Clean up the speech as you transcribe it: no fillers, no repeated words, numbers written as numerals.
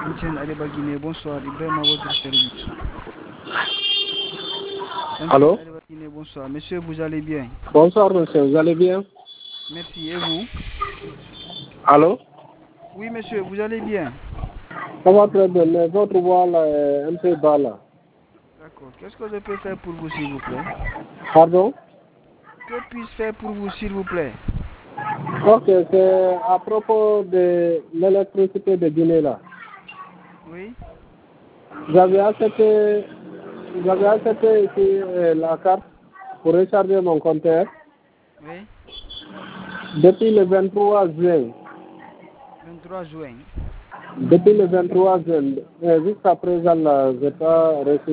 MTN Aleba Guinée, bonsoir. Ibrahim à votre service. Allô? MTN Aleba Guinée, bonsoir. Monsieur, vous allez bien? Bonsoir, monsieur, vous allez bien? Merci, et vous? Allô? Oui, monsieur, vous allez bien? Ça va très bien, mais votre voix là est un peu bas là. D'accord. Qu'est-ce que je peux faire pour vous, s'il vous plaît? Pardon? Que puis-je faire pour vous, s'il vous plaît? Ok, c'est à propos de l'électricité de Guinée là. Oui? J'avais acheté ici la carte pour recharger mon compteur Oui? depuis le 23 juin. 23 juin. Depuis le 23 juin, jusqu'à présent, là, je n'ai pas reçu